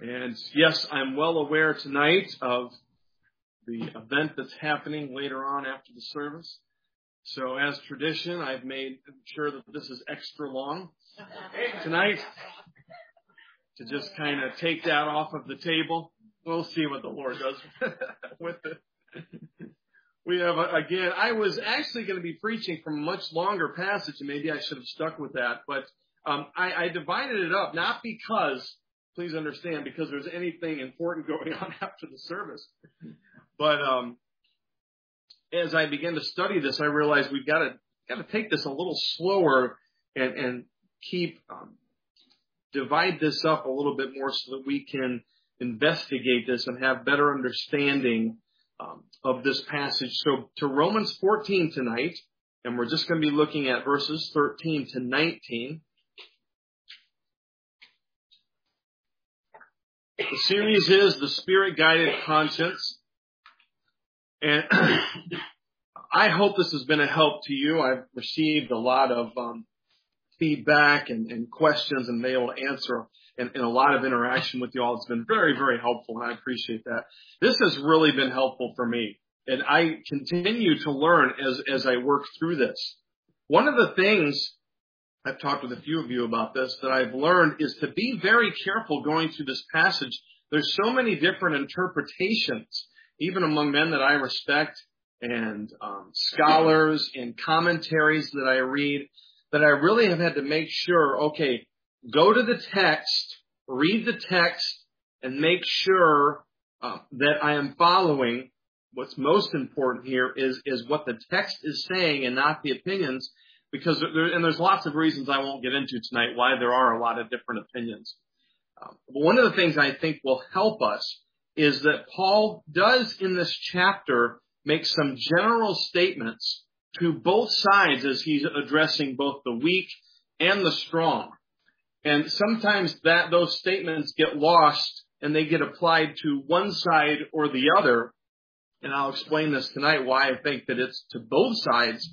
And yes, I'm well aware tonight of the event that's happening later on after the service. So as tradition, I've made sure that this is extra long tonight to just kind of take that off of the table. We'll see what the Lord does with it. We have, again, I was actually going to be preaching from a much longer passage, and maybe I should have stuck with that. But I divided it up, not because, please understand, because there's anything important going on after the service. But as I began to study this, I realized we've got to take this a little slower and keep divide this up a little bit more so that we can investigate this and have better understanding of this passage. So to Romans 14 tonight, and we're just going to be looking at verses 13 to 19. The series is The Spirit-Guided Conscience. And I hope this has been a help to you. I've received a lot of feedback and questions and been able to answer and a lot of interaction with you all. It's been very, very helpful, and I appreciate that. This has really been helpful for me, and I continue to learn as I work through this. One of the things, I've talked with a few of you about this, that I've learned is to be very careful going through this passage. There's so many different interpretations, even among men that I respect, and scholars and commentaries that I read, that I really have had to make sure, okay, go to the text, read the text, and make sure that I am following. What's most important here is what the text is saying and not the opinions, because there's lots of reasons I won't get into tonight why there are a lot of different opinions. But one of the things I think will help us is that Paul does in this chapter make some general statements to both sides as he's addressing both the weak and the strong. And sometimes those statements get lost and they get applied to one side or the other. And I'll explain this tonight, why I think that it's to both sides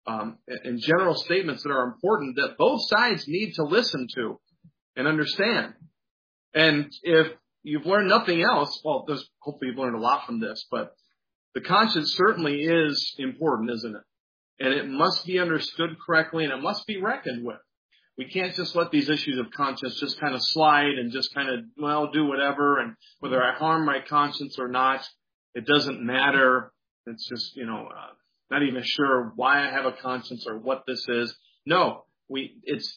and general statements that are important that both sides need to listen to and understand. And if you've learned nothing else, well, hopefully you've learned a lot from this, but the conscience certainly is important, isn't it? And it must be understood correctly, and it must be reckoned with. We can't just let these issues of conscience just kind of slide and just kind of, do whatever. And whether I harm my conscience or not, it doesn't matter. It's just, not even sure why I have a conscience or what this is. No, it's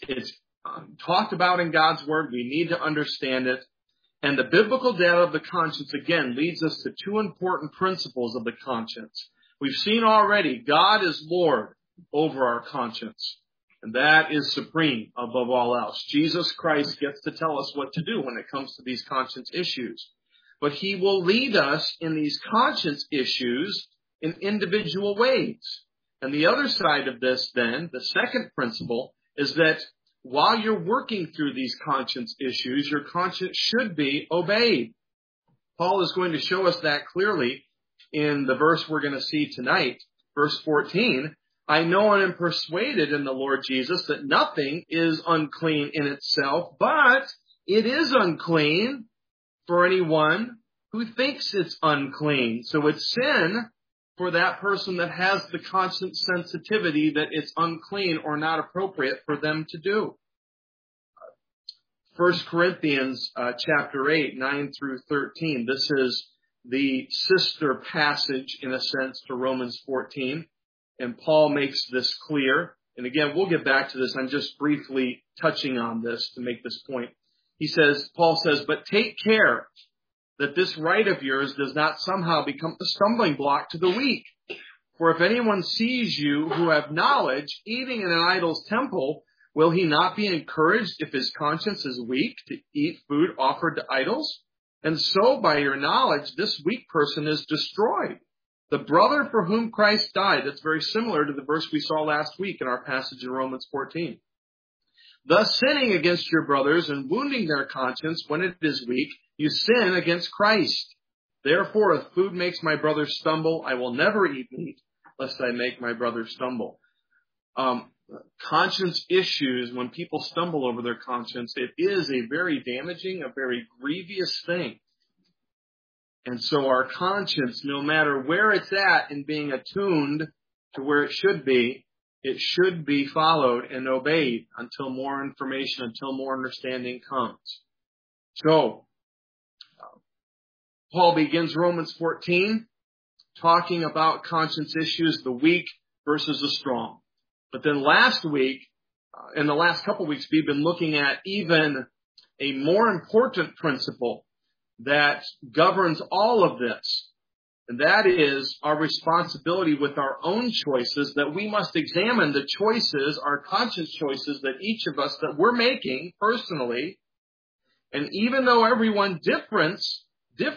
talked about in God's Word. We need to understand it. And the biblical data of the conscience, again, leads us to two important principles of the conscience. We've seen already, God is Lord over our conscience. And that is supreme above all else. Jesus Christ gets to tell us what to do when it comes to these conscience issues. But He will lead us in these conscience issues in individual ways. And the other side of this then, the second principle, is that while you're working through these conscience issues, your conscience should be obeyed. Paul is going to show us that clearly in the verse we're going to see tonight, verse 14. I know and am persuaded in the Lord Jesus that nothing is unclean in itself, but it is unclean for anyone who thinks it's unclean. So it's sin for that person that has the conscience sensitivity that it's unclean or not appropriate for them to do. 1 Corinthians chapter 8, 9 through 13. This is the sister passage, in a sense, to Romans 14. And Paul makes this clear. And again, we'll get back to this. I'm just briefly touching on this to make this point. Paul says, but take care that this right of yours does not somehow become a stumbling block to the weak. For if anyone sees you who have knowledge eating in an idol's temple, will he not be encouraged if his conscience is weak to eat food offered to idols? And so by your knowledge, this weak person is destroyed. The brother for whom Christ died, that's very similar to the verse we saw last week in our passage in Romans 14. Thus sinning against your brothers and wounding their conscience when it is weak, you sin against Christ. Therefore, if food makes my brother stumble, I will never eat meat, lest I make my brother stumble. conscience issues, when people stumble over their conscience, it is a very damaging, a very grievous thing. And so our conscience, no matter where it's at in being attuned to where it should be followed and obeyed until more information, until more understanding comes. So, Paul begins Romans 14 talking about conscience issues, the weak versus the strong. But then last week, in the last couple of weeks, we've been looking at even a more important principle that governs all of this. And that is our responsibility with our own choices, that we must examine the choices, our conscious choices that each of us that we're making personally. And even though everyone differs,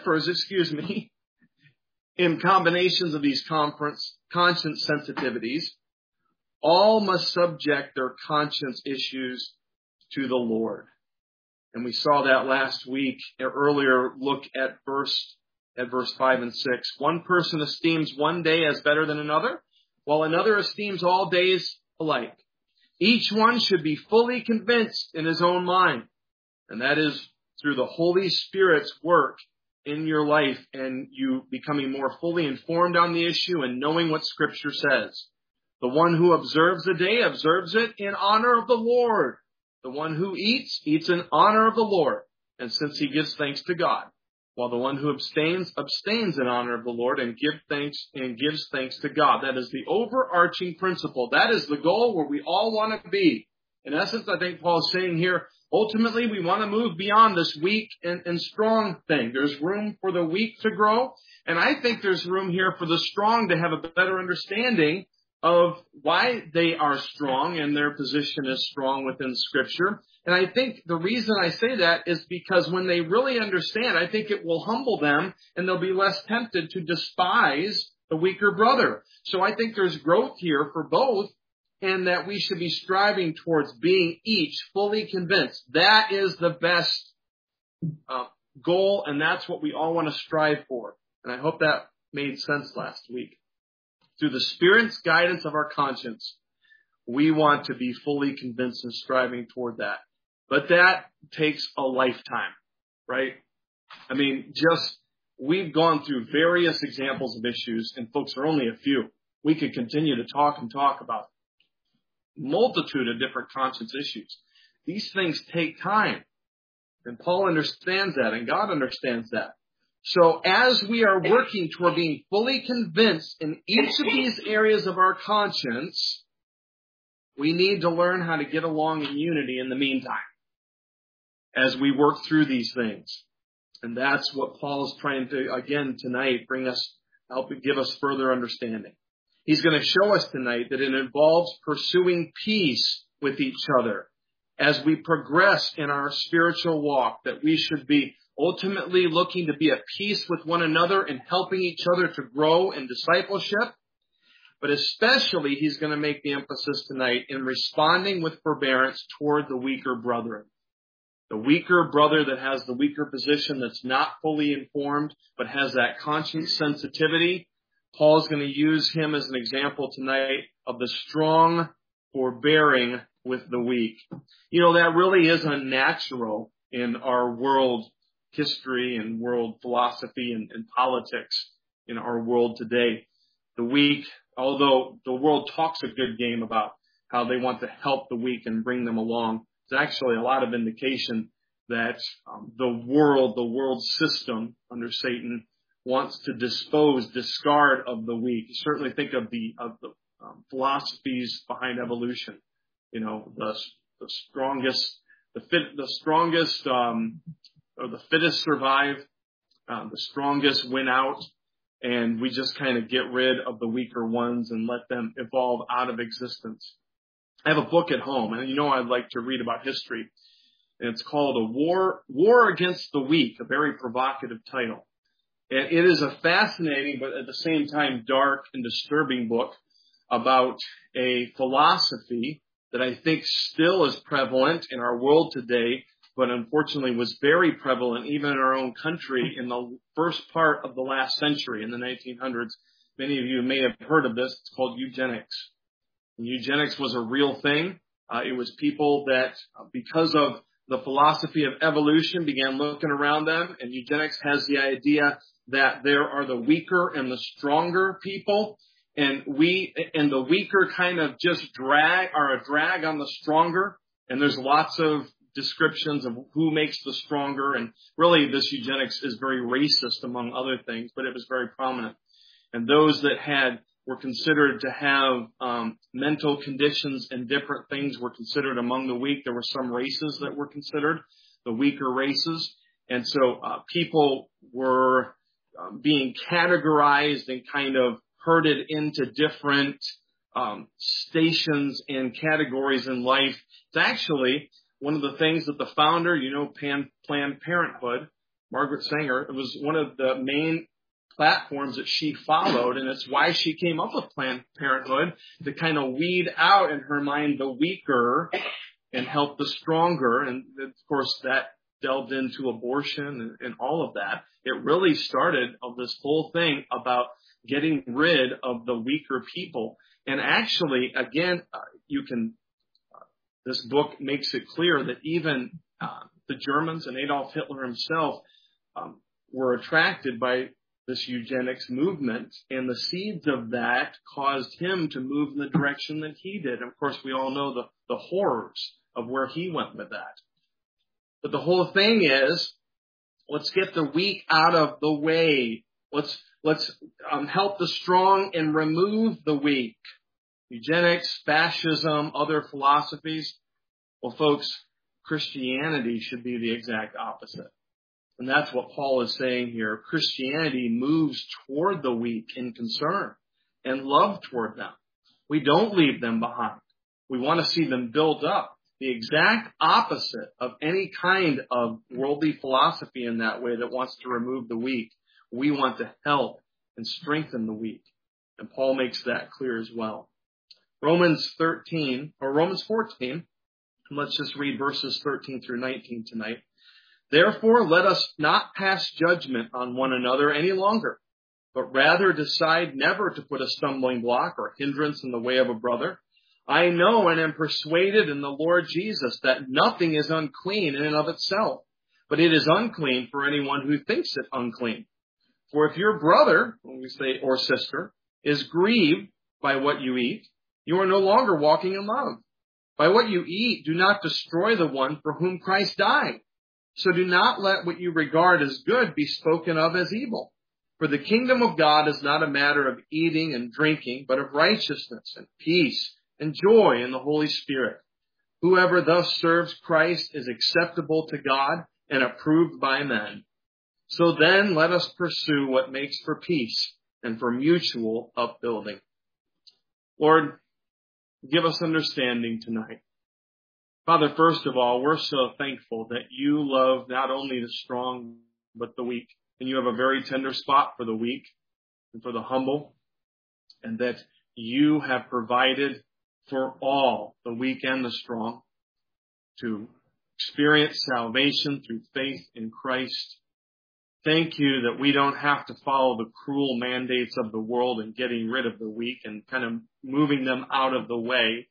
in combinations of these conscience sensitivities, all must subject their conscience issues to the Lord. And we saw that last week, an earlier look at verse 5 and 6. One person esteems one day as better than another, while another esteems all days alike. Each one should be fully convinced in his own mind. And that is through the Holy Spirit's work in your life and you becoming more fully informed on the issue and knowing what Scripture says. The one who observes the day observes it in honor of the Lord. The one who eats in honor of the Lord, and since he gives thanks to God. While the one who abstains in honor of the Lord and gives thanks to God. That is the overarching principle. That is the goal where we all want to be. In essence, I think Paul is saying here, ultimately, we want to move beyond this weak and strong thing. There's room for the weak to grow, and I think there's room here for the strong to have a better understanding of why they are strong and their position is strong within Scripture. And I think the reason I say that is because when they really understand, I think it will humble them and they'll be less tempted to despise the weaker brother. So I think there's growth here for both, and that we should be striving towards being each fully convinced. That is the best goal, and that's what we all want to strive for. And I hope that made sense last week. Through the Spirit's guidance of our conscience, we want to be fully convinced and striving toward that. But that takes a lifetime, right? I mean, we've gone through various examples of issues, and folks, are only a few. We could continue to talk about multitude of different conscience issues. These things take time. And Paul understands that, and God understands that. So as we are working toward being fully convinced in each of these areas of our conscience, we need to learn how to get along in unity in the meantime as we work through these things. And that's what Paul is trying to, again, tonight, help give us further understanding. He's going to show us tonight that it involves pursuing peace with each other as we progress in our spiritual walk, that we should be ultimately looking to be at peace with one another and helping each other to grow in discipleship. But especially, he's going to make the emphasis tonight in responding with forbearance toward the weaker brethren. The weaker brother that has the weaker position, that's not fully informed, but has that conscience sensitivity. Paul's going to use him as an example tonight of the strong forbearing with the weak. You know, that really is unnatural in our world history and world philosophy and politics in our world today. The weak, although the world talks a good game about how they want to help the weak and bring them along, there's actually a lot of indication that the world system under Satan wants to discard of the weak. You certainly think of the philosophies behind evolution. You know, the strongest or the fittest survive, the strongest win out, and we just kind of get rid of the weaker ones and let them evolve out of existence. I have a book at home, and you know I'd like to read about history, and it's called A War Against the Weak, a very provocative title. And it is a fascinating, but at the same time dark and disturbing book about a philosophy that I think still is prevalent in our world today, but unfortunately was very prevalent even in our own country in the first part of the last century, in the 1900s. Many of you may have heard of this. It's called eugenics. And eugenics was a real thing. It was people that, because of the philosophy of evolution, began looking around them. And eugenics has the idea that there are the weaker and the stronger people. And the weaker kind of just are a drag on the stronger. And there's lots of descriptions of who makes the stronger. And really, this eugenics is very racist, among other things, but it was very prominent. And those that were considered to have mental conditions and different things were considered among the weak. There were some races that were considered the weaker races. And so people were being categorized and kind of herded into different stations and categories in life. It's actually one of the things that the founder, Planned Parenthood, Margaret Sanger, it was one of the main platforms that she followed, and it's why she came up with Planned Parenthood, to kind of weed out in her mind the weaker and help the stronger. And of course that delved into abortion and all of that. It really started of this whole thing about getting rid of the weaker people. And actually, again, this book makes it clear that even the Germans and Adolf Hitler himself were attracted by this eugenics movement, and the seeds of that caused him to move in the direction that he did. And of course, we all know the horrors of where he went with that. But the whole thing is, let's get the weak out of the way. Let's help the strong and remove the weak. Eugenics, fascism, other philosophies. Well, folks, Christianity should be the exact opposite. And that's what Paul is saying here. Christianity moves toward the weak in concern and love toward them. We don't leave them behind. We want to see them built up. The exact opposite of any kind of worldly philosophy in that way that wants to remove the weak. We want to help and strengthen the weak. And Paul makes that clear as well. Romans 14, and let's just read verses 13 through 19 tonight. Therefore, let us not pass judgment on one another any longer, but rather decide never to put a stumbling block or hindrance in the way of a brother. I know and am persuaded in the Lord Jesus that nothing is unclean in and of itself, but it is unclean for anyone who thinks it unclean. For if your brother, when we say or sister, is grieved by what you eat, you are no longer walking in love. By what you eat, do not destroy the one for whom Christ died. So do not let what you regard as good be spoken of as evil. For the kingdom of God is not a matter of eating and drinking, but of righteousness and peace and joy in the Holy Spirit. Whoever thus serves Christ is acceptable to God and approved by men. So then let us pursue what makes for peace and for mutual upbuilding. Lord, give us understanding tonight. Father, first of all, we're so thankful that you love not only the strong, but the weak. And you have a very tender spot for the weak and for the humble. And that you have provided for all, the weak and the strong, to experience salvation through faith in Christ. Thank you that we don't have to follow the cruel mandates of the world and getting rid of the weak and kind of moving them out of the way,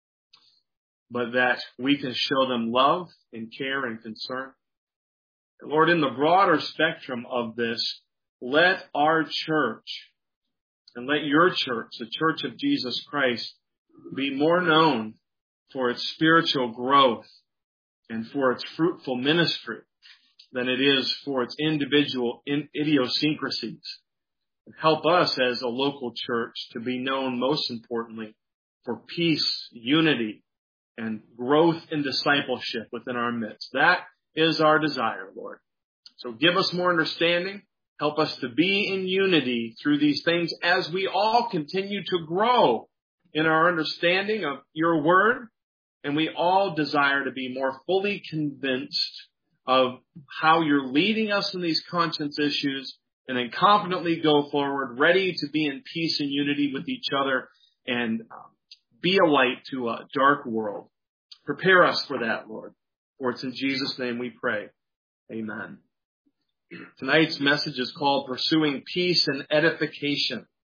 but that we can show them love and care and concern. Lord, in the broader spectrum of this, let our church and let your church, the Church of Jesus Christ, be more known for its spiritual growth and for its fruitful ministry than it is for its individual idiosyncrasies. And help us as a local church to be known most importantly for peace, unity, and growth in discipleship within our midst. That is our desire, Lord. So give us more understanding. Help us to be in unity through these things as we all continue to grow in our understanding of your word. And we all desire to be more fully convinced of how you're leading us in these conscience issues, and then confidently go forward, ready to be in peace and unity with each other and be a light to a dark world. Prepare us for that, Lord. For it's in Jesus' name we pray. Amen. Tonight's message is called Pursuing Peace and Edification.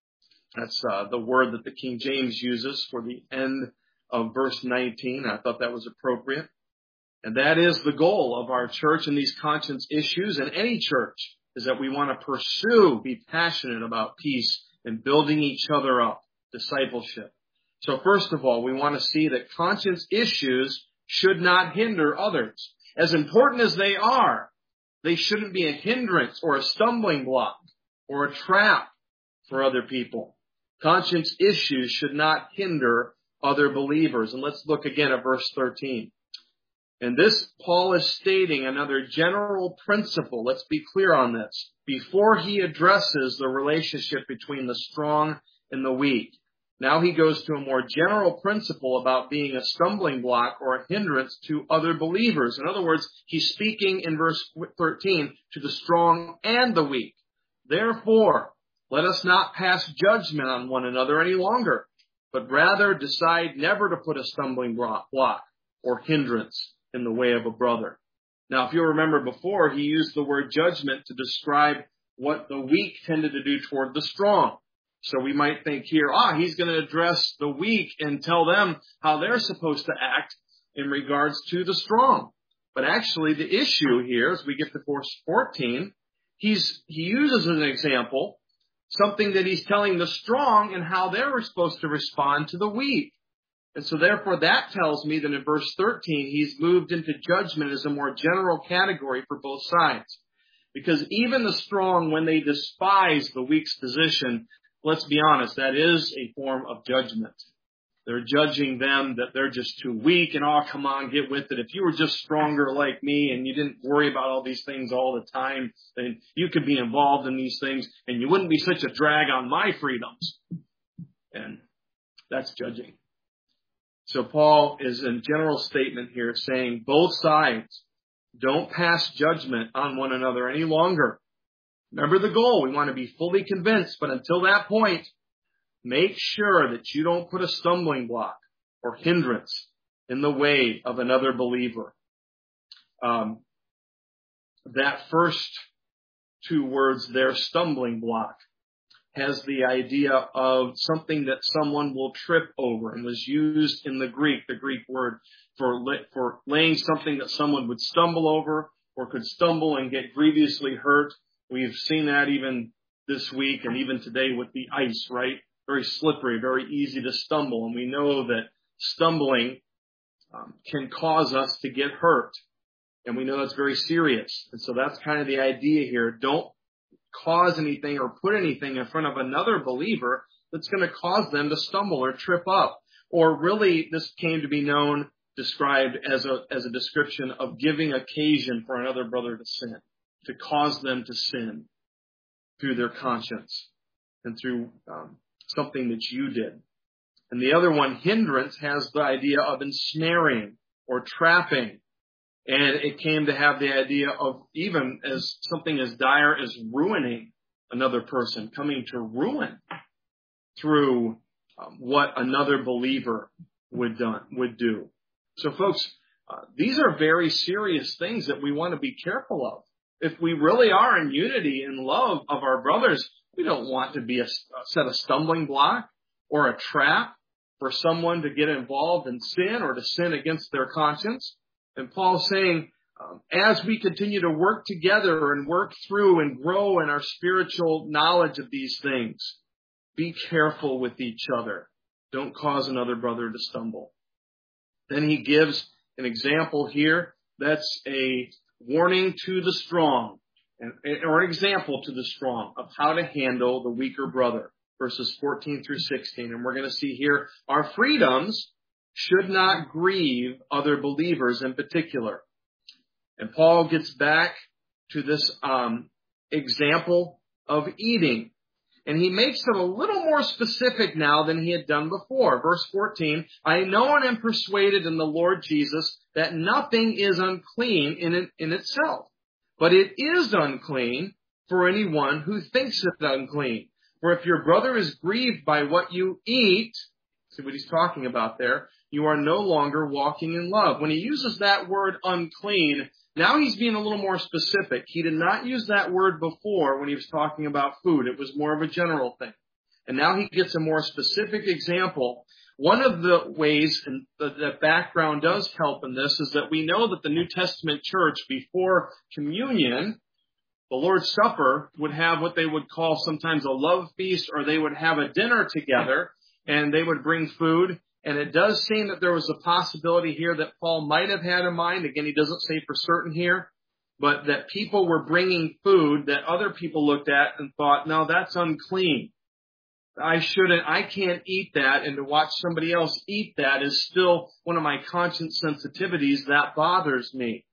That's the word that the King James uses for the end of verse 19. I thought that was appropriate. And that is the goal of our church and these conscience issues and any church, is that we want to pursue, be passionate about peace and building each other up, discipleship. So first of all, we want to see that conscience issues should not hinder others. As important as they are, they shouldn't be a hindrance or a stumbling block or a trap for other people. Conscience issues should not hinder other believers. And let's look again at verse 13. And this, Paul is stating another general principle. Let's be clear on this. Before he addresses the relationship between the strong and the weak, now he goes to a more general principle about being a stumbling block or a hindrance to other believers. In other words, he's speaking in verse 13 to the strong and the weak. Therefore, let us not pass judgment on one another any longer, but rather decide never to put a stumbling block or hindrance in the way of a brother. Now, if you remember before, he used the word judgment to describe what the weak tended to do toward the strong. So we might think here, he's going to address the weak and tell them how they're supposed to act in regards to the strong. But actually, the issue here, as we get to verse 14, he uses as an example something that he's telling the strong and how they're supposed to respond to the weak. And so therefore that tells me that in verse 13, he's moved into judgment as a more general category for both sides. Because even the strong, when they despise the weak's position, let's be honest, that is a form of judgment. They're judging them that they're just too weak and, come on, get with it. If you were just stronger like me and you didn't worry about all these things all the time, then you could be involved in these things and you wouldn't be such a drag on my freedoms. And that's judging. So Paul is in general statement here saying both sides don't pass judgment on one another any longer. Remember the goal. We want to be fully convinced, but until that point, make sure that you don't put a stumbling block or hindrance in the way of another believer. That first two words there, stumbling block, has the idea of something that someone will trip over, and was used in the Greek word for laying something that someone would stumble over or could stumble and get grievously hurt. We've seen that even this week and even today with the ice, right? Very slippery, very easy to stumble. And we know that stumbling can cause us to get hurt. And we know that's very serious. And so that's kind of the idea here. Don't cause anything or put anything in front of another believer that's going to cause them to stumble or trip up. Or really, this came to be described as a description of giving occasion for another brother to sin, to cause them to sin through their conscience and through something that you did. And the other one, hindrance, has the idea of ensnaring or trapping. And it came to have the idea of even as something as dire as ruining another person, coming to ruin through what another believer would do. So folks, these are very serious things that we want to be careful of. If we really are in unity and love of our brothers, we don't want to be set a stumbling block or a trap for someone to get involved in sin or to sin against their conscience. And Paul's saying, as we continue to work together and work through and grow in our spiritual knowledge of these things, be careful with each other. Don't cause another brother to stumble. Then he gives an example here that's a warning to the strong, or an example to the strong of how to handle the weaker brother, verses 14 through 16. And we're going to see here our freedoms should not grieve other believers in particular. And Paul gets back to this example of eating. And he makes it a little more specific now than he had done before. Verse 14, I know and am persuaded in the Lord Jesus that nothing is unclean in itself, but it is unclean for anyone who thinks it unclean. For if your brother is grieved by what you eat, see what he's talking about there, you are no longer walking in love. When he uses that word unclean, now he's being a little more specific. He did not use that word before when he was talking about food. It was more of a general thing. And now he gets a more specific example. One of the ways, and the background does help in this, is that we know that the New Testament church, before communion, the Lord's Supper, would have what they would call sometimes a love feast, or they would have a dinner together, and they would bring food. And it does seem that there was a possibility here that Paul might have had in mind. Again, he doesn't say for certain here, but that people were bringing food that other people looked at and thought, no, that's unclean. I can't eat that. And to watch somebody else eat that is still one of my conscience sensitivities that bothers me.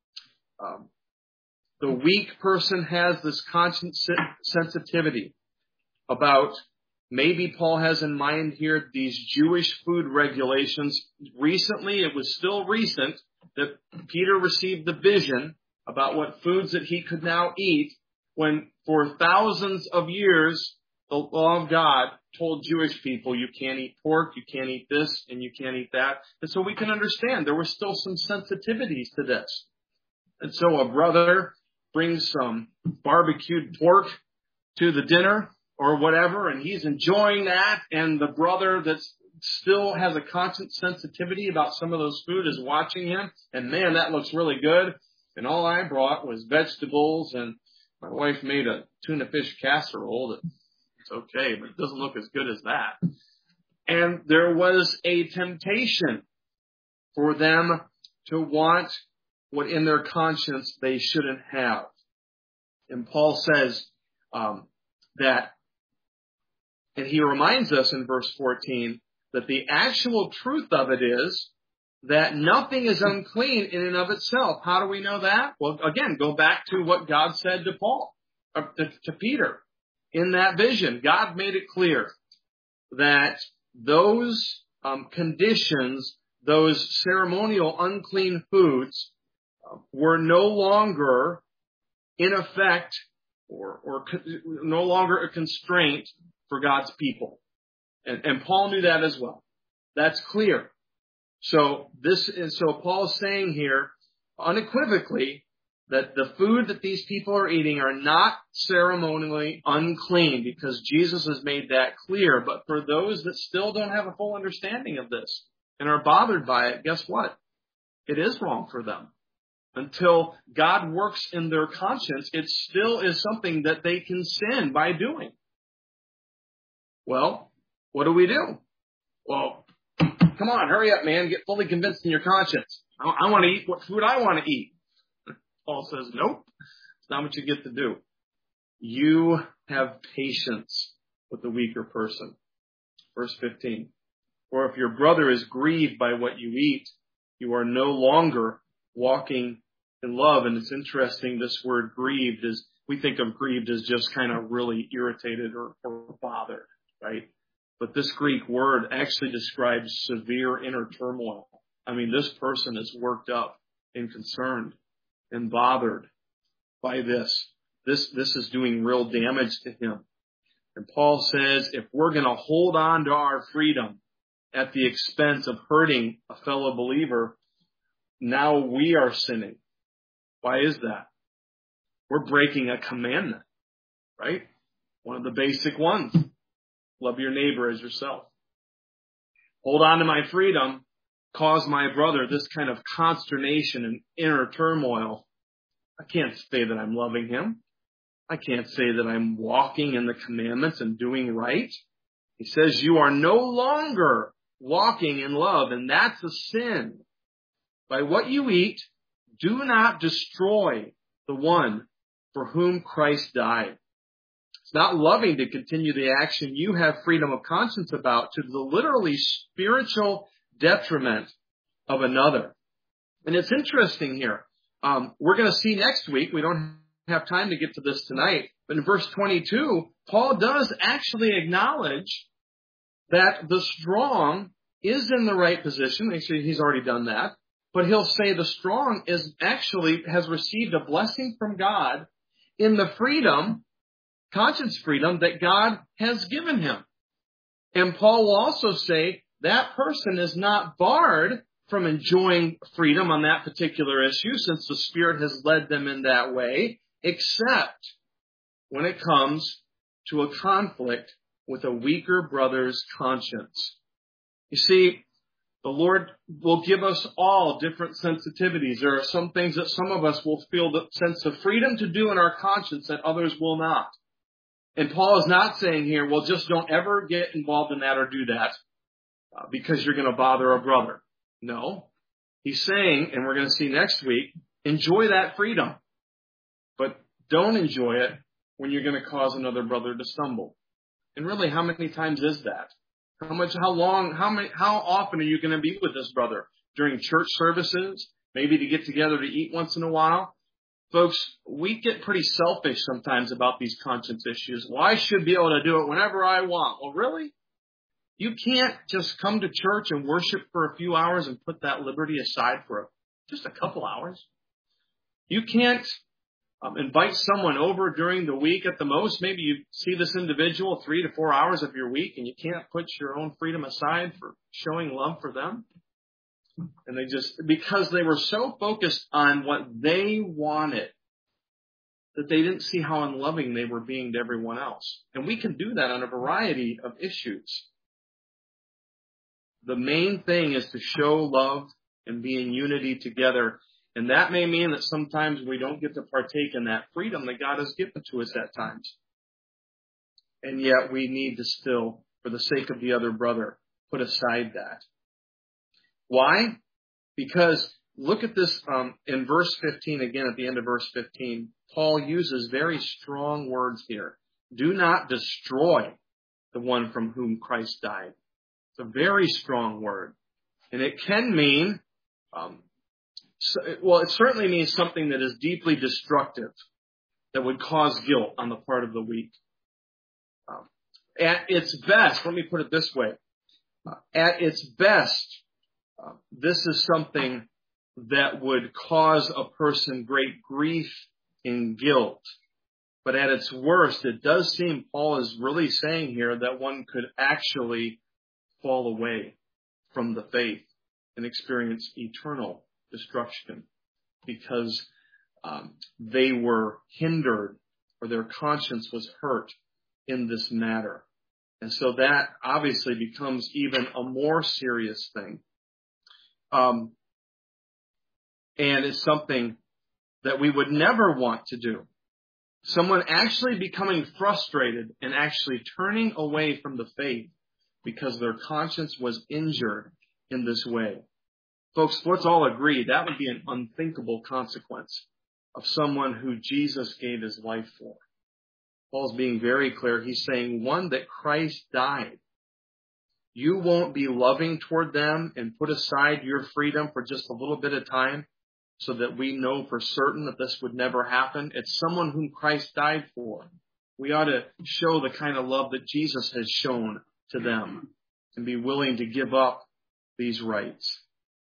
The weak person has this conscience sensitivity about, maybe Paul has in mind here these Jewish food regulations. Recently, it was still recent that Peter received the vision about what foods that he could now eat, when for thousands of years, the law of God told Jewish people, you can't eat pork, you can't eat this, and you can't eat that. And so we can understand there were still some sensitivities to this. And so a brother brings some barbecued pork to the dinner or whatever, and he's enjoying that, and the brother that still has a conscience sensitivity about some of those food is watching him, and man, that looks really good. And all I brought was vegetables, and my wife made a tuna fish casserole. It's okay, but it doesn't look as good as that. And there was a temptation for them to want what in their conscience they shouldn't have. And Paul says that, and he reminds us in verse 14, that the actual truth of it is that nothing is unclean in and of itself. How do we know that? Well, again, go back to what God said to Paul, to Peter. In that vision, God made it clear that those conditions, those ceremonial unclean foods, were no longer in effect or no longer a constraint for God's people. And Paul knew that as well. That's clear. So Paul's saying here unequivocally that the food that these people are eating are not ceremonially unclean, because Jesus has made that clear. But for those that still don't have a full understanding of this and are bothered by it, guess what? It is wrong for them. Until God works in their conscience, it still is something that they can sin by doing. Well, what do we do? Well, come on, hurry up, man. Get fully convinced in your conscience. I want to eat what food I want to eat. Paul says, nope, it's not what you get to do. You have patience with the weaker person. Verse 15. For if your brother is grieved by what you eat, you are no longer walking in love. And it's interesting, this word grieved is, we think of grieved as just kind of really irritated or bothered, right? But this Greek word actually describes severe inner turmoil. I mean, this person is worked up and concerned and bothered by this. This is doing real damage to him. And Paul says, if we're going to hold on to our freedom at the expense of hurting a fellow believer, now we are sinning. Why is that? We're breaking a commandment, right? One of the basic ones. Love your neighbor as yourself. Hold on to my freedom, cause my brother this kind of consternation and inner turmoil. I can't say that I'm loving him. I can't say that I'm walking in the commandments and doing right. He says you are no longer walking in love, and that's a sin. By what you eat, do not destroy the one for whom Christ died. It's not loving to continue the action you have freedom of conscience about to the literally spiritual detriment of another. And it's interesting here. We're going to see next week, we don't have time to get to this tonight, but in verse 22, Paul does actually acknowledge that the strong is in the right position. Actually, he's already done that. But he'll say the strong has received a blessing from God in the freedom, conscience freedom, that God has given him. And Paul will also say that person is not barred from enjoying freedom on that particular issue, since the Spirit has led them in that way, except when it comes to a conflict with a weaker brother's conscience. You see, the Lord will give us all different sensitivities. There are some things that some of us will feel the sense of freedom to do in our conscience that others will not. And Paul is not saying here, well, just don't ever get involved in that or do that because you're going to bother a brother. No. He's saying, and we're going to see next week, enjoy that freedom. But don't enjoy it when you're going to cause another brother to stumble. And really, how many times is that? How often are you going to be with this brother? During church services? Maybe to get together to eat once in a while? Folks, we get pretty selfish sometimes about these conscience issues. Well, I should be able to do it whenever I want. Well, really? You can't just come to church and worship for a few hours and put that liberty aside for just a couple hours. You can't invite someone over during the week at the most. Maybe you see this individual 3 to 4 hours of your week and you can't put your own freedom aside for showing love for them. And because they were so focused on what they wanted, that they didn't see how unloving they were being to everyone else. And we can do that on a variety of issues. The main thing is to show love and be in unity together. And that may mean that sometimes we don't get to partake in that freedom that God has given to us at times. And yet we need to still, for the sake of the other brother, put aside that. Why? Because look at this in verse 15, again at the end of verse 15. Paul uses very strong words here. Do not destroy the one from whom Christ died. It's a very strong word. And it can mean, it certainly means something that is deeply destructive, that would cause guilt on the part of the weak. At its best, let me put it this way. At its best, this is something that would cause a person great grief and guilt. But at its worst, it does seem Paul is really saying here that one could actually fall away from the faith and experience eternal destruction because they were hindered or their conscience was hurt in this matter. And so that obviously becomes even a more serious thing. And it's something that we would never want to do. Someone actually becoming frustrated and actually turning away from the faith because their conscience was injured in this way. Folks, let's all agree that would be an unthinkable consequence of someone who Jesus gave his life for. Paul's being very clear. He's saying, one, that Christ died. You won't be loving toward them and put aside your freedom for just a little bit of time so that we know for certain that this would never happen. It's someone whom Christ died for. We ought to show the kind of love that Jesus has shown to them and be willing to give up these rights.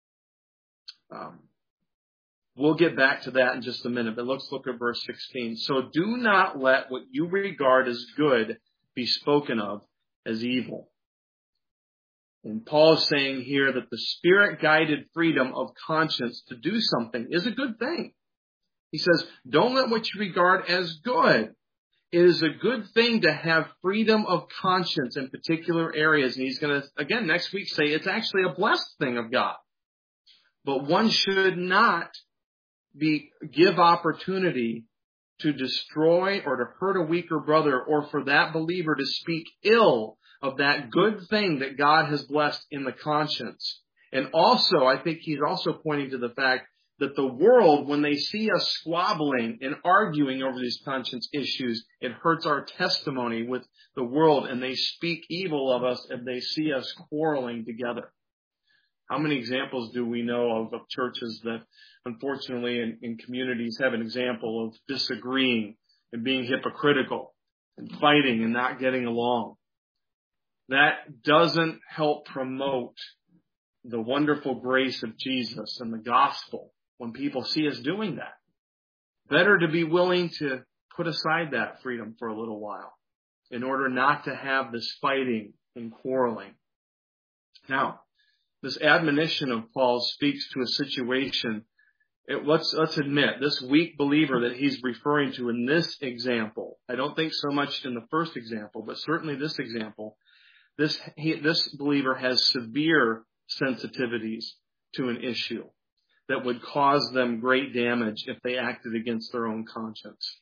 We'll get back to that in just a minute, but let's look at verse 16. So do not let what you regard as good be spoken of as evil. And Paul is saying here that the Spirit-guided freedom of conscience to do something is a good thing. He says, don't let what you regard as good. It is a good thing to have freedom of conscience in particular areas. And he's going to, again, next week say it's actually a blessed thing of God. But one should not give opportunity to destroy or to hurt a weaker brother or for that believer to speak ill of that good thing that God has blessed in the conscience. And also, I think he's also pointing to the fact that the world, when they see us squabbling and arguing over these conscience issues, it hurts our testimony with the world, and they speak evil of us if they see us quarreling together. How many examples do we know of churches that, unfortunately, in communities have an example of disagreeing and being hypocritical and fighting and not getting along? That doesn't help promote the wonderful grace of Jesus and the gospel when people see us doing that. Better to be willing to put aside that freedom for a little while in order not to have this fighting and quarreling. Now, this admonition of Paul speaks to a situation. Let's admit, this weak believer that he's referring to in this example I don't think so much in the first example, but certainly this example, this believer has severe sensitivities to an issue that would cause them great damage if they acted against their own conscience.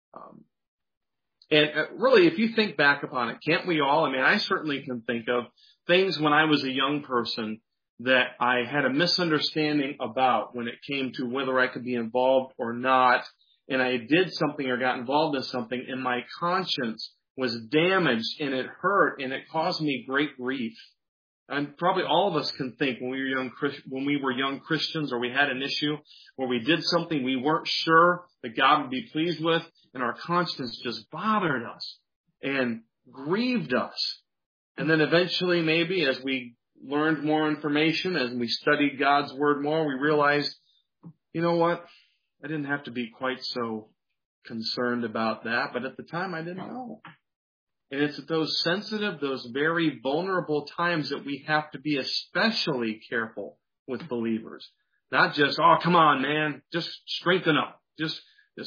And really, if you think back upon it, can't we all? I mean, I certainly can think of things when I was a young person that I had a misunderstanding about when it came to whether I could be involved or not. And I did something or got involved in something, and my conscience was damaged, and it hurt, and it caused me great grief. And probably all of us can think when we were young Christians, or we had an issue where we did something we weren't sure that God would be pleased with, and our conscience just bothered us and grieved us. And then eventually, maybe as we learned more information, as we studied God's Word more, we realized, you know what? I didn't have to be quite so concerned about that, but at the time I didn't know. And it's at those sensitive, those very vulnerable times that we have to be especially careful with believers. Not just, oh, come on, man, just strengthen up. Just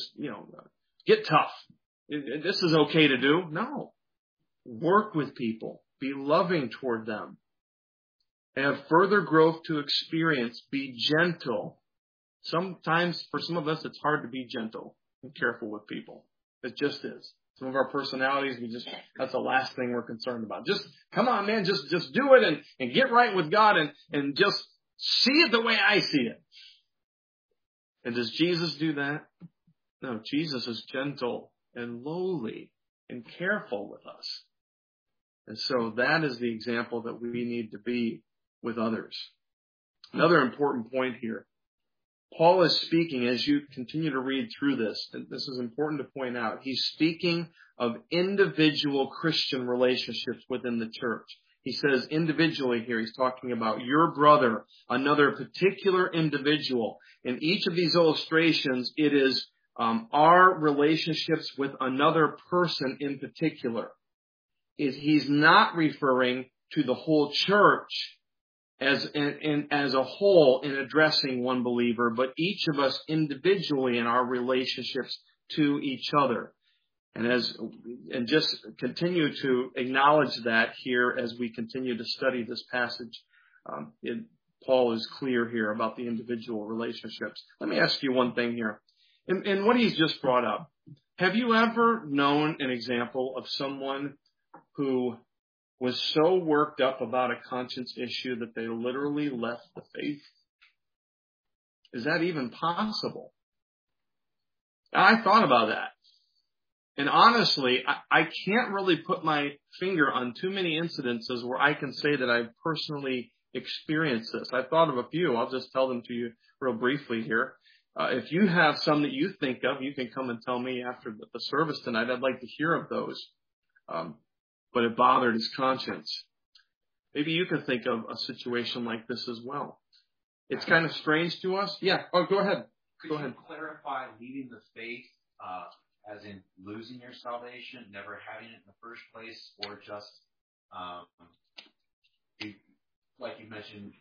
get tough. This is okay to do. No. Work with people. Be loving toward them. Have further growth to experience. Be gentle. Sometimes, for some of us, it's hard to be gentle and careful with people. It just is. Some of our personalities, that's the last thing we're concerned about. Just, come on, man, just do it and get right with God and just see it the way I see it. And does Jesus do that? No, Jesus is gentle and lowly and careful with us. And so that is the example that we need to be with others. Another important point here. Paul is speaking, as you continue to read through this, and this is important to point out, he's speaking of individual Christian relationships within the church. He says individually here, he's talking about your brother, another particular individual. In each of these illustrations, it is our relationships with another person in particular. He's not referring to the whole church as a whole in addressing one believer, but each of us individually in our relationships to each other. And just continue to acknowledge that here as we continue to study this passage. Paul is clear here about the individual relationships. Let me ask you one thing here. In what he's just brought up, have you ever known an example of someone who was so worked up about a conscience issue that they literally left the faith? Is that even possible? I thought about that. And honestly, I can't really put my finger on too many incidences where I can say that I've personally experienced this. I've thought of a few. I'll just tell them to you real briefly here. If you have some that you think of, you can come and tell me after the service tonight. I'd like to hear of those. But it bothered his conscience. Maybe you can think of a situation like this as well. It's kind of strange to us. Yeah. Oh, go ahead. Could you clarify leaving the faith as in losing your salvation, never having it in the first place, or just, like you mentioned,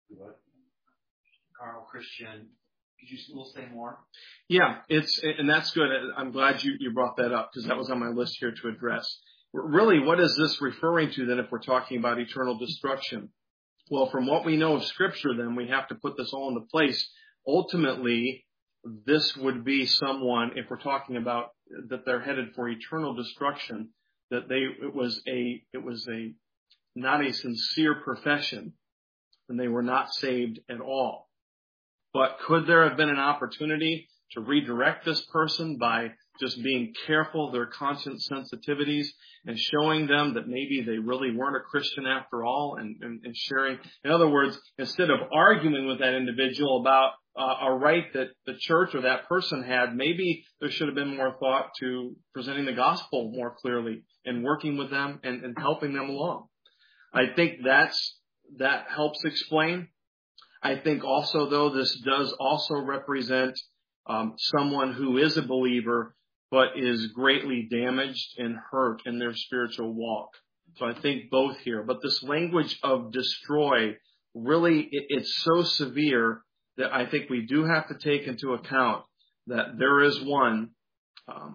carnal Christian? Could you still say more? Yeah, and that's good. I'm glad you brought that up because that was on my list here to address. Really, what is this referring to then if we're talking about eternal destruction? Well, from what we know of Scripture, then we have to put this all into place. Ultimately, this would be someone, if we're talking about that they're headed for eternal destruction, that it was not a sincere profession, and they were not saved at all. But could there have been an opportunity to redirect this person by just being careful of their conscience sensitivities and showing them that maybe they really weren't a Christian after all and sharing? In other words, instead of arguing with that individual about a right that the church or that person had, maybe there should have been more thought to presenting the gospel more clearly and working with them and helping them along. I think that helps explain. I think also, though, this does also represent someone who is a believer but is greatly damaged and hurt in their spiritual walk. So I think both here. But this language of destroy, really, it's so severe that I think we do have to take into account that there is one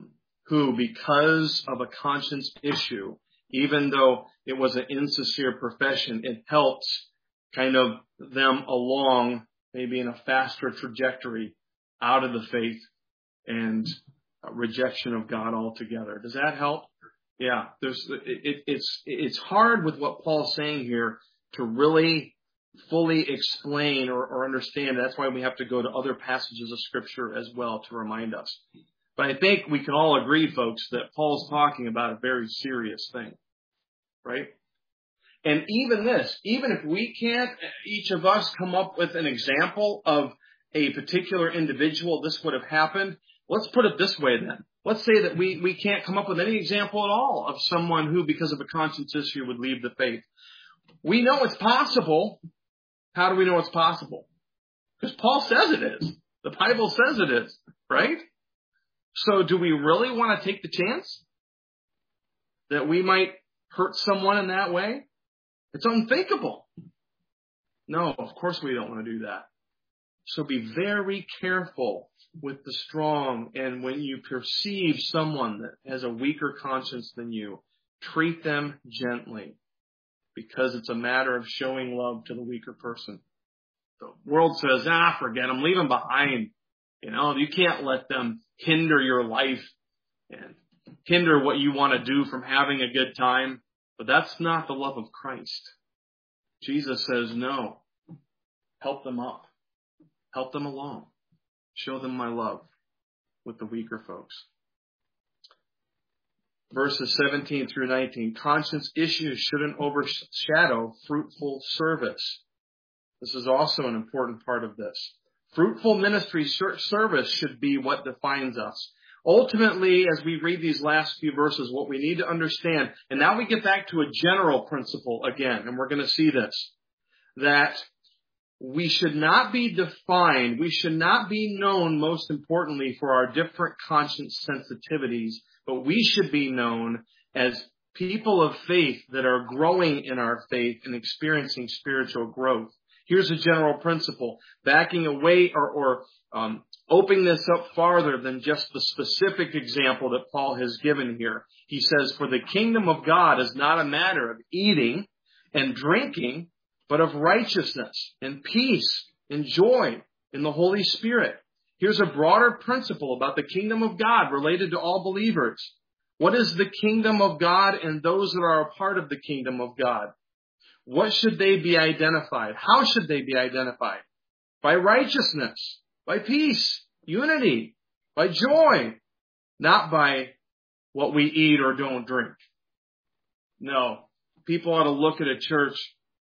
who, because of a conscience issue, even though it was an insincere profession, it helps kind of them along maybe in a faster trajectory out of the faith and rejection of God altogether. Does that help? Yeah, it's hard with what Paul's saying here to really fully explain or understand. That's why we have to go to other passages of Scripture as well to remind us. But I think we can all agree, folks, that Paul's talking about a very serious thing, right? And even if we can't, each of us, come up with an example of a particular individual this would have happened, let's put it this way then. Let's say that we can't come up with any example at all of someone who, because of a conscience issue, would leave the faith. We know it's possible. How do we know it's possible? Because Paul says it is. The Bible says it is, right? So do we really want to take the chance that we might hurt someone in that way? It's unthinkable. No, of course we don't want to do that. So be very careful with the strong, and when you perceive someone that has a weaker conscience than you, treat them gently, because it's a matter of showing love to the weaker person. The world says, forget them, leave them behind. You can't let them hinder your life and hinder what you want to do from having a good time. But that's not the love of Christ. Jesus says, no, help them up. Help them along. Show them my love with the weaker folks. Verses 17 through 19. Conscience issues shouldn't overshadow fruitful service. This is also an important part of this. Fruitful ministry service should be what defines us. Ultimately, as we read these last few verses, what we need to understand, and now we get back to a general principle again, and we're going to see this, that we should not be defined, we should not be known, most importantly, for our different conscience sensitivities, but we should be known as people of faith that are growing in our faith and experiencing spiritual growth. Here's a general principle, backing away or opening this up farther than just the specific example that Paul has given here. He says, for the kingdom of God is not a matter of eating and drinking, but of righteousness and peace and joy in the Holy Spirit. Here's a broader principle about the kingdom of God related to all believers. What is the kingdom of God and those that are a part of the kingdom of God? What should they be identified? How should they be identified? By righteousness, by peace, unity, by joy, not by what we eat or don't drink. No, people ought to look at a church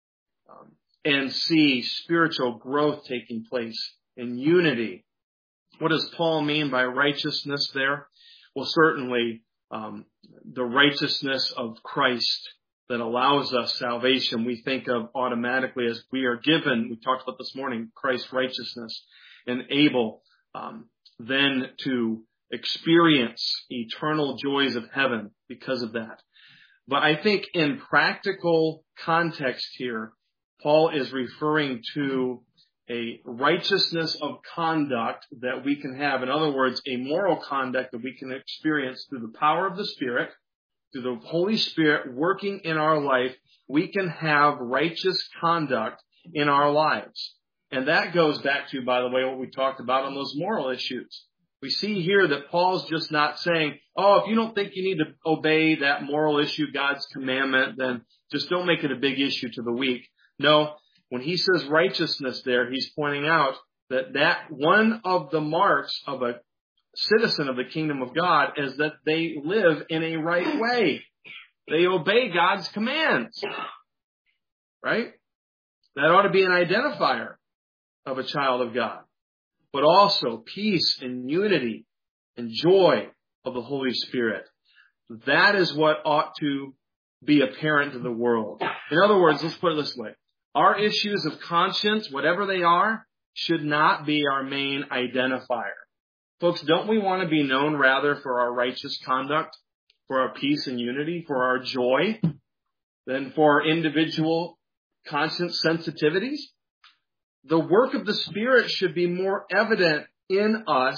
and see spiritual growth taking place in unity. What does Paul mean by righteousness there? Well, certainly the righteousness of Christ that allows us salvation, we think of automatically as we are given, we talked about this morning, Christ's righteousness, and able then to experience eternal joys of heaven because of that. But I think in practical context here, Paul is referring to a righteousness of conduct that we can have. In other words, a moral conduct that we can experience through the power of the Spirit, through the Holy Spirit working in our life. We can have righteous conduct in our lives. And that goes back to, by the way, what we talked about on those moral issues. We see here that Paul's just not saying, if you don't think you need to obey that moral issue, God's commandment, then just don't make it a big issue to the weak. No, when he says righteousness there, he's pointing out that one of the marks of a citizen of the kingdom of God is that they live in a right way. They obey God's commands. Right? That ought to be an identifier of a child of God. But also peace and unity and joy of the Holy Spirit. That is what ought to be apparent to the world. In other words, let's put it this way. Our issues of conscience, whatever they are, should not be our main identifier. Folks, don't we want to be known rather for our righteous conduct, for our peace and unity, for our joy, than for our individual conscience sensitivities? The work of the Spirit should be more evident in us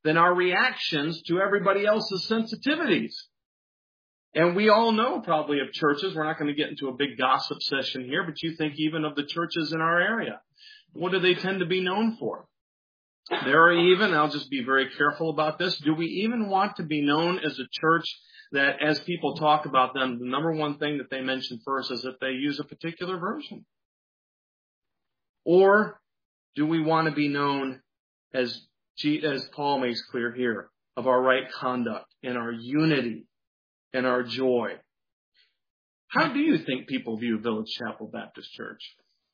than our reactions to everybody else's sensitivities. And we all know probably of churches, we're not going to get into a big gossip session here, but you think even of the churches in our area. What do they tend to be known for? There are even, I'll just be very careful about this, do we even want to be known as a church that as people talk about them, the number one thing that they mention first is that they use a particular version? Or do we want to be known as Paul makes clear here, of our right conduct and our unity and our joy? How do you think people view Village Chapel Baptist Church?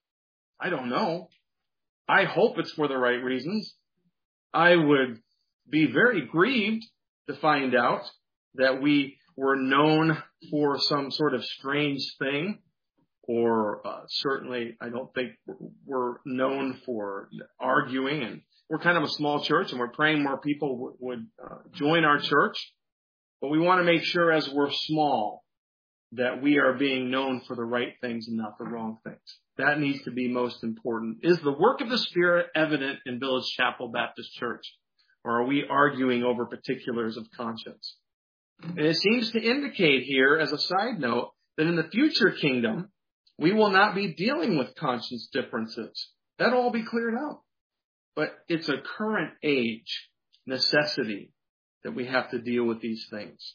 I don't know. I hope it's for the right reasons. I would be very grieved to find out that we were known for some sort of strange thing, or certainly I don't think we're known for arguing, and we're kind of a small church and we're praying more people would join our church, but we want to make sure as we're small that we are being known for the right things and not the wrong things. That needs to be most important. Is the work of the Spirit evident in Village Chapel Baptist Church? Or are we arguing over particulars of conscience? And it seems to indicate here, as a side note, that in the future kingdom, we will not be dealing with conscience differences. That'll all be cleared out. But it's a current age necessity that we have to deal with these things.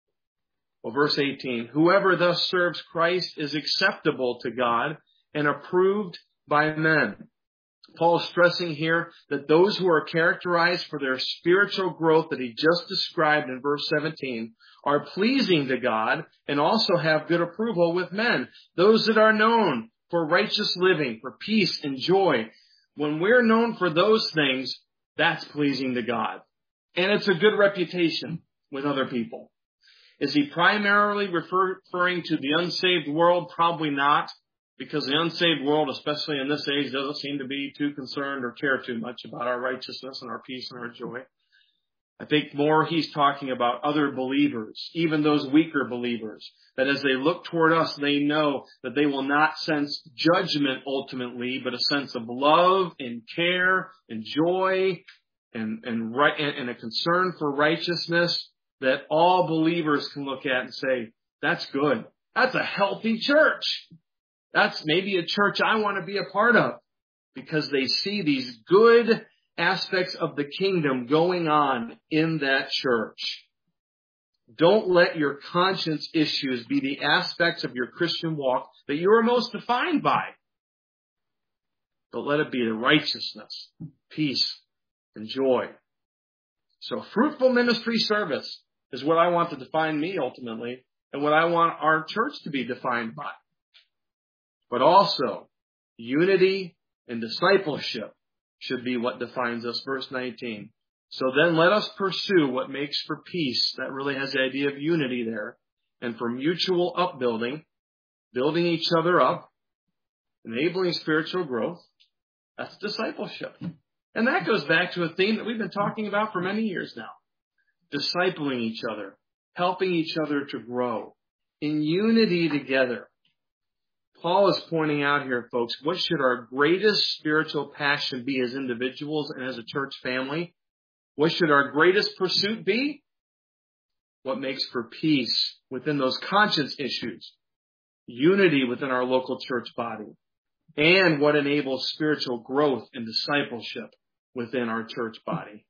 Well, verse 18, whoever thus serves Christ is acceptable to God and approved by men. Paul is stressing here that those who are characterized for their spiritual growth that he just described in verse 17 are pleasing to God and also have good approval with men. Those that are known for righteous living, for peace and joy. When we're known for those things, that's pleasing to God. And it's a good reputation with other people. Is he primarily referring to the unsaved world? Probably not, because the unsaved world, especially in this age, doesn't seem to be too concerned or care too much about our righteousness and our peace and our joy. I think more he's talking about other believers, even those weaker believers, that as they look toward us, they know that they will not sense judgment ultimately, but a sense of love and care and joy and a concern for righteousness that all believers can look at and say, that's good. That's a healthy church. That's maybe a church I want to be a part of, because they see these good aspects of the kingdom going on in that church. Don't let your conscience issues be the aspects of your Christian walk that you are most defined by, but let it be the righteousness, peace, and joy. So fruitful ministry service is what I want to define me ultimately, and what I want our church to be defined by. But also, unity and discipleship should be what defines us. Verse 19. So then let us pursue what makes for peace. That really has the idea of unity there. And for mutual upbuilding, building each other up, enabling spiritual growth. That's discipleship. And that goes back to a theme that we've been talking about for many years now. Discipling each other, helping each other to grow in unity together. Paul is pointing out here, folks, what should our greatest spiritual passion be as individuals and as a church family? What should our greatest pursuit be? What makes for peace within those conscience issues, unity within our local church body, and what enables spiritual growth and discipleship within our church body.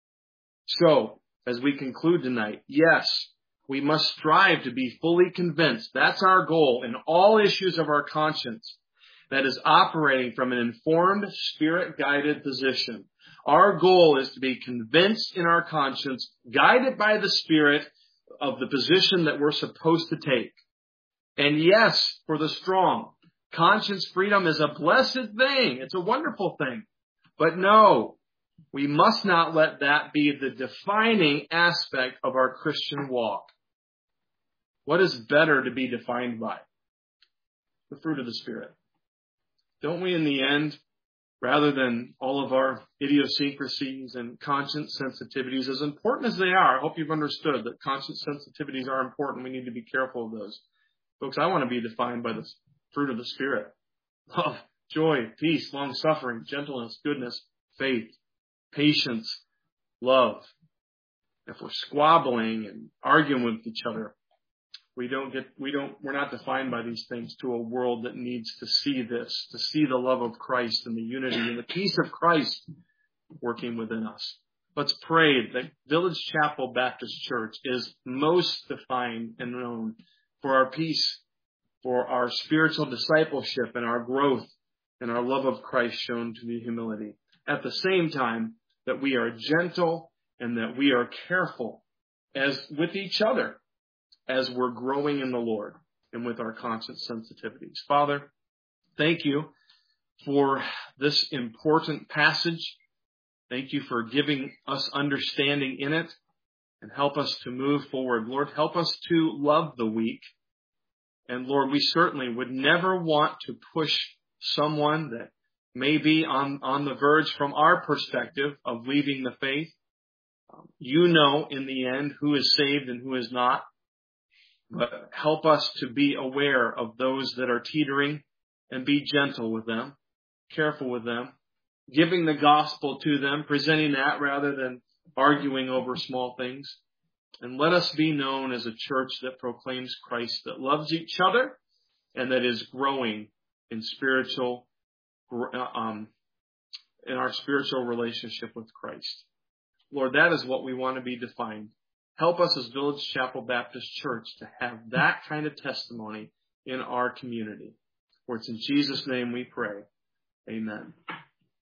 So, as we conclude tonight, yes, we must strive to be fully convinced. That's our goal in all issues of our conscience, that is operating from an informed, Spirit-guided position. Our goal is to be convinced in our conscience, guided by the Spirit, of the position that we're supposed to take. And yes, for the strong, conscience freedom is a blessed thing. It's a wonderful thing. But no, we must not let that be the defining aspect of our Christian walk. What is better to be defined by? The fruit of the Spirit. Don't we, in the end, rather than all of our idiosyncrasies and conscience sensitivities, as important as they are, I hope you've understood that conscience sensitivities are important. We need to be careful of those. Folks, I want to be defined by the fruit of the Spirit. Love, joy, peace, long-suffering, gentleness, goodness, faith, patience, love. If we're squabbling and arguing with each other, we're not defined by these things to a world that needs to see this, to see the love of Christ and the unity and the peace of Christ working within us. Let's pray that Village Chapel Baptist Church is most defined and known for our peace, for our spiritual discipleship and our growth and our love of Christ shown to the humility. At the same time, that we are gentle and that we are careful as with each other as we're growing in the Lord and with our conscious sensitivities. Father, thank you for this important passage. Thank you for giving us understanding in it and help us to move forward. Lord, help us to love the weak. And Lord, we certainly would never want to push someone that may be on the verge from our perspective of leaving the faith. You know in the end who is saved and who is not. But help us to be aware of those that are teetering and be gentle with them, careful with them, giving the gospel to them, presenting that rather than arguing over small things. And let us be known as a church that proclaims Christ, that loves each other and that is growing in in our spiritual relationship with Christ. Lord, that is what we want to be defined. Help us as Village Chapel Baptist Church to have that kind of testimony in our community. For it's in Jesus' name we pray. Amen.